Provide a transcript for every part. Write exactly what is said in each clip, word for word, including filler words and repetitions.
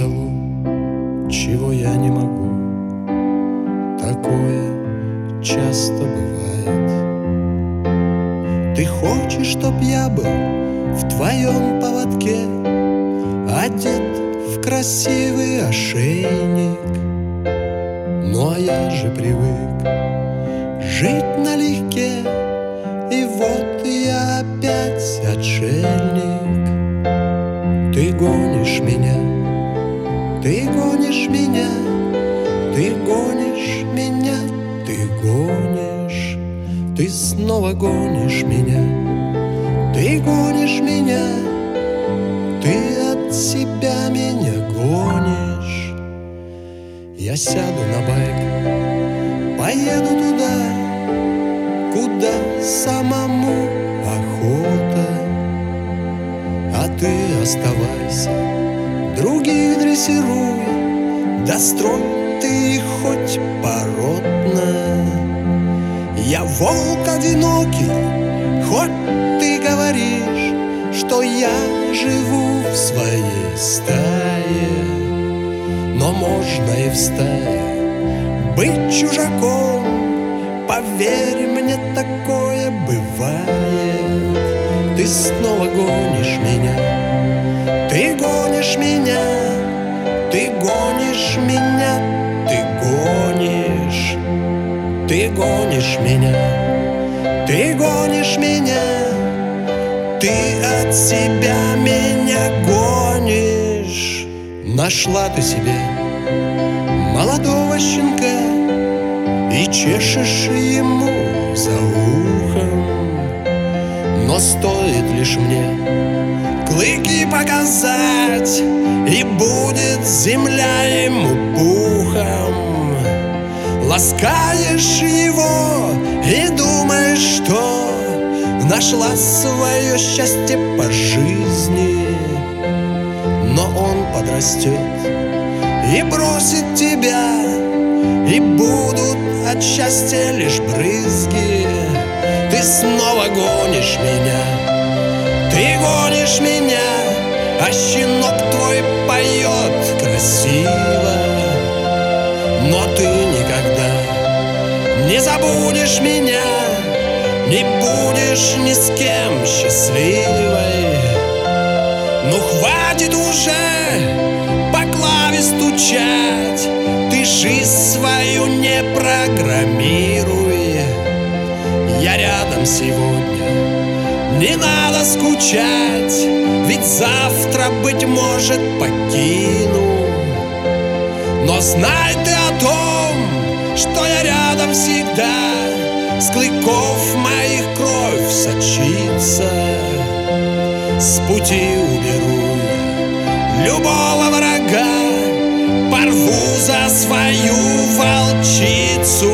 того, чего я не могу. Такое часто бывает. Ты хочешь, чтоб я был в твоем поводке, одет в красивый ошейник. Ну а я же привык жить налегке, и вот я опять отшельник. Ты гонишь меня, ты гонишь меня, ты гонишь меня, ты гонишь, ты снова гонишь меня, ты гонишь меня, ты от себя меня гонишь. Я сяду на байк, поеду туда, куда самому охота, а ты оставайся, других дрессируй, да строй ты их хоть поротно. Я волк одинокий, хоть ты говоришь, что я живу в своей стае, но можно и в стае быть чужаком. Поверь мне, такое бывает. Ты снова гонишь меня, ты гонишь меня, ты гонишь меня, ты гонишь, ты гонишь меня, ты гонишь меня, ты от себя меня гонишь. Нашла ты себе молодого щенка и чешешь ему за ухом, но стоит лишь мне клыки показать, и будет земля ему пухом. Ласкаешь его и думаешь, что нашла свое счастье по жизни, но он подрастет и бросит тебя, и будут от счастья лишь брызги. Ты снова гонишь меня, ты гонишь меня, а щенок твой поет красиво. Но ты никогда не забудешь меня, не будешь ни с кем счастливой. Ну хватит уже по клаве стучать, ты жизнь свою не программируй. Я рядом сегодня, не надо скучать, ведь завтра, быть может, покину. Но знай ты о том, что я рядом всегда, с клыков моих кровь сочится. С пути уберу любого врага, порву за свою волчицу.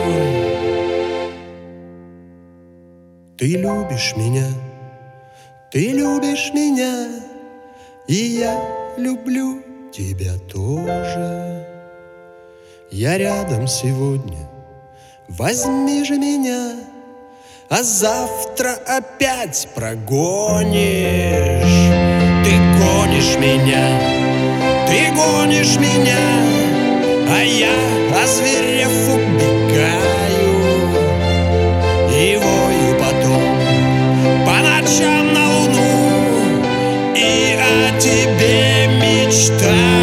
Ты любишь меня, ты любишь меня, и я люблю тебя тоже. Я рядом сегодня, возьми же меня, а завтра опять прогонишь. Ты гонишь меня, ты гонишь меня, а я, озверев, убегаю и вою потом по ночам на луну, и о тебе мечтаю.